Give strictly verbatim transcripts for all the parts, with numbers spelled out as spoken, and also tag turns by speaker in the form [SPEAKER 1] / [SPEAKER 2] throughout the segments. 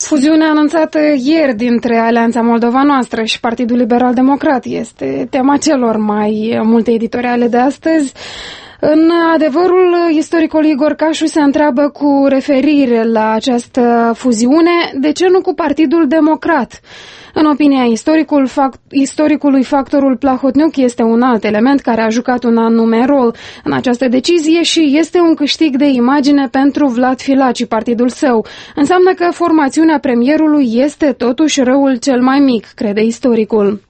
[SPEAKER 1] Fuziunea anunțată ieri dintre Alianța Moldova Noastră și Partidul Liberal Democrat este tema celor mai multe editoriale de astăzi. În adevărul, istoricul Igor Cașu se întreabă cu referire la această fuziune, de ce nu cu Partidul Democrat? În opinia istoricul, fact, istoricului, factorul Plahotniuc este un alt element care a jucat un anume rol în această decizie și este un câștig de imagine pentru Vlad Filat și partidul său. Înseamnă că formațiunea premierului este totuși răul cel mai mic, crede istoricul.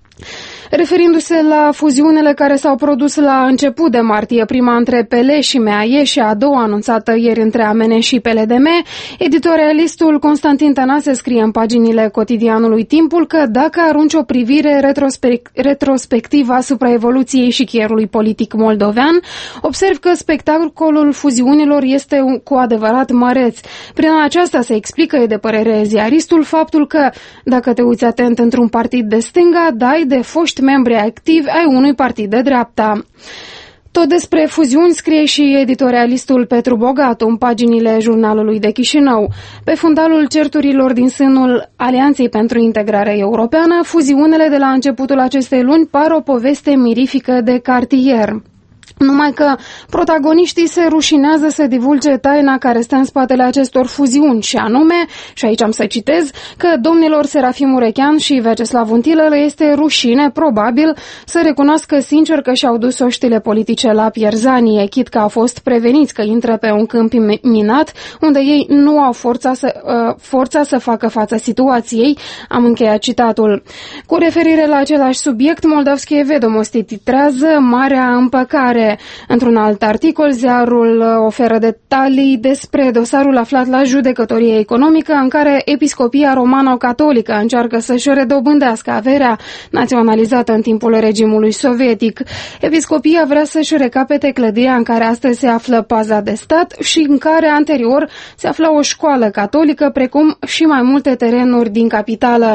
[SPEAKER 1] Referindu-se la fuziunile care s-au produs la început de martie, prima între P L și M A E și a doua anunțată ieri între A M N și P L D M, editorialistul Constantin Tănase scrie în paginile cotidianului Timpul că dacă arunci o privire retrospect retrospectivă asupra evoluției și chierului politic moldovean, observ că spectacolul fuziunilor este cu adevărat măreț. Prin aceasta se explică, e de părere ziaristul, faptul că dacă te uiți atent într-un partid de stânga, dai de foști membri activi ai unui partid de dreapta. Tot despre fuziuni scrie și editorialistul Petru Bogatu în paginile Jurnalului de Chișinău. Pe fundalul certurilor din sânul Alianței pentru Integrare Europeană, fuziunile de la începutul acestei luni par o poveste mirifică de cartier. Numai că protagoniștii se rușinează să divulge taina care stă în spatele acestor fuziuni și anume, și aici am să citez, că domnilor Serafim Urechean și Vyacheslav Untilă le este rușine, probabil, să recunoască sincer că și-au dus oștile politice la pierzanie, chit că au fost preveniți că intră pe un câmp minat, unde ei nu au forța să, uh, forța să facă față situației. Am încheiat citatul. Cu referire la același subiect, Moldavskie Vedomosti titrează Marea Împăcare. Într-un alt articol, ziarul oferă detalii despre dosarul aflat la judecătorie economică în care Episcopia Romano-Catolică încearcă să-și redobândească averea naționalizată în timpul regimului sovietic. Episcopia vrea să-și recapete clădirea în care astăzi se află paza de stat și în care anterior se afla o școală catolică, precum și mai multe terenuri din capitală.